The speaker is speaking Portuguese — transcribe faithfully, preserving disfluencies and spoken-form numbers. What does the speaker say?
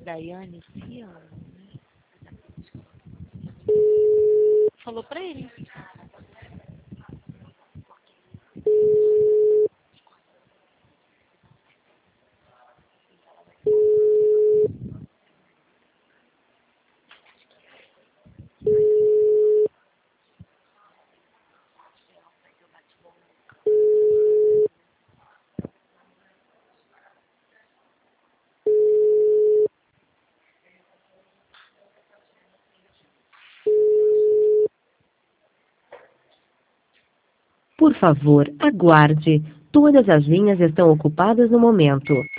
Daiane esse ano, né? Falou pra ele. Por favor, aguarde. Todas as linhas estão ocupadas no momento.